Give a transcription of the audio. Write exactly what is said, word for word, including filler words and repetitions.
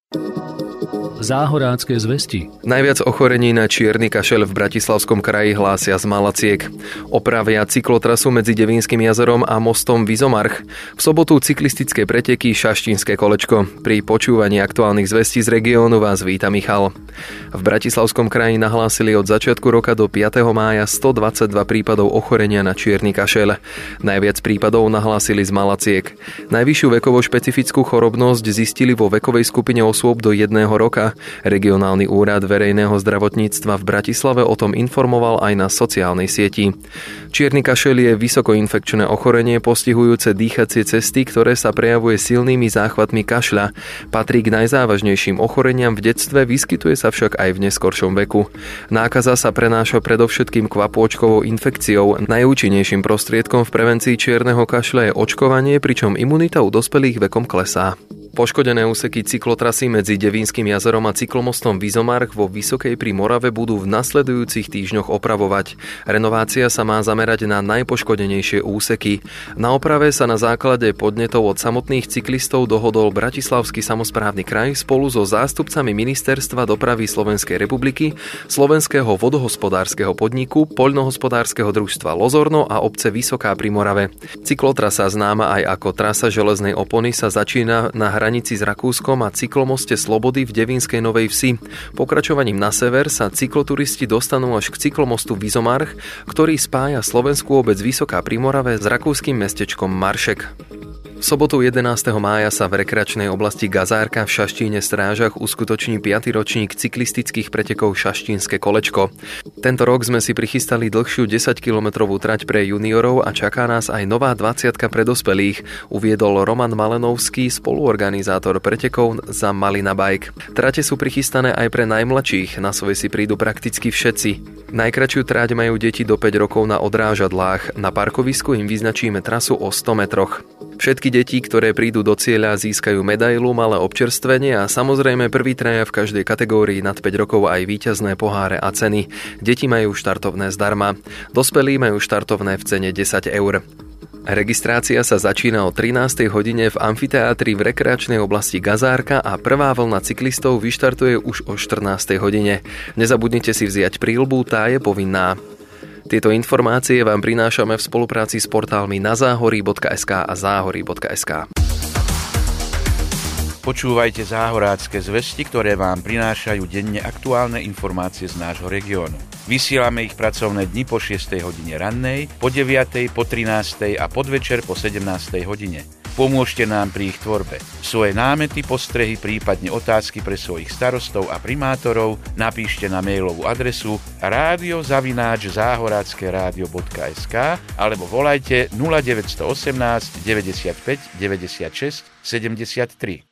Záhorácké zvesti. Najviac ochorení na čierny kašeľ v Bratislavskom kraji hlásia z Malaciek. Opravia cyklotrasu medzi Devínskym jazerom a mostom Vizomarch. V sobotu cyklistické preteky Šaštínske kolečko. Pri počúvaní aktuálnych zvestí z regiónu vás víta Michal. V Bratislavskom kraji nahlásili od začiatku roka do piateho mája stodvadsaťdva prípadov ochorenia na čierny kašeľ. Najviac prípadov nahlásili z Malaciek. Najvyššiu vekovo špecifickú chorobnosť zistili vo vekovej skupine osôb do jedného roka. Regionálny úrad verejného zdravotníctva v Bratislave o tom informoval aj na sociálnej sieti. Čierny kašeľ je vysokoinfekčné ochorenie postihujúce dýchacie cesty, ktoré sa prejavuje silnými záchvatmi kašľa. Patrí k najzávažnejším ochoreniam v detstve, vyskytuje sa však aj v neskoršom veku. Nákaza sa prenáša predovšetkým kvapôčkovou infekciou. Najúčinnejším prostriedkom v prevencii čierneho kašľa je očkovanie, pričom imunita u dospelých vekom klesá. Poškodené úseky cyklotrasy medzi Devínskym jazerom a cyklomostom Vizomarch vo Vysokej pri Morave budú v nasledujúcich týždňoch opravovať. Renovácia sa má zamerať na najpoškodenejšie úseky. Na oprave sa na základe podnetov od samotných cyklistov dohodol Bratislavský samosprávny kraj spolu so zástupcami Ministerstva dopravy Slovenskej republiky, Slovenského vodohospodárskeho podniku, Poľnohospodárskeho družstva Lozorno a obce Vysoká pri Morave. Cyklotrasa, známa aj ako trasa železnej opony, sa začína na hranici s Rakúskom a cyklomoste Slobody v Devínskej Novej Vsi. Pokračovaním na sever sa cykloturisti dostanú až k cyklomostu Vizomarch, ktorý spája slovenskú obec Vysoká pri Morave s rakúskym mestečkom Maršek. V sobotu jedenásteho mája sa v rekreačnej oblasti Gazárka v Šaštíne Strážach uskutoční piaty ročník cyklistických pretekov Šaštínske kolečko. Tento rok sme si prichystali dlhšiu desaťkilometrovú trať pre juniorov a čaká nás aj nová dvadsiatka pre dospelých, uviedol Roman Malenovský, spoluorganizátor pretekov za Malina Bike. Trate sú prichystané aj pre najmladších, na svoje si prídu prakticky všetci. Najkračšiu trať majú deti do päť rokov na odrážadlách, na parkovisku im vyznačíme trasu o sto metroch. Všetky deti, ktoré prídu do cieľa, získajú medailu, malé občerstvenie a samozrejme prvý traja v každej kategórii nad päť rokov aj víťazné poháre a ceny. Deti majú štartovné zdarma. Dospelí majú štartovné v cene desať eur. Registrácia sa začína o trinástej hodine v amfiteátri v rekreačnej oblasti Gazárka a prvá vlna cyklistov vyštartuje už o štrnástej hodine. Nezabudnite si vziať príľbu, tá je povinná. Tieto informácie vám prinášame v spolupráci s portálmi na záhorí bodka es ká a záhorí bodka es ká. Počúvajte záhorácké zvesti, ktoré vám prinášajú denne aktuálne informácie z nášho regiónu. Vysielame ich pracovné dni po šiestej hodine rannej, po deviatej, po trinástej a podvečer po sedemnástej hodine. Pomôžte nám pri ich tvorbe. Svoje námety, postrehy, prípadne otázky pre svojich starostov a primátorov napíšte na mailovú adresu rádio zavináč záhorácke rádio bodka es ká alebo volajte nula deväť jedna osem deväťdesiatpäť deväťdesiatšesť sedemdesiattri.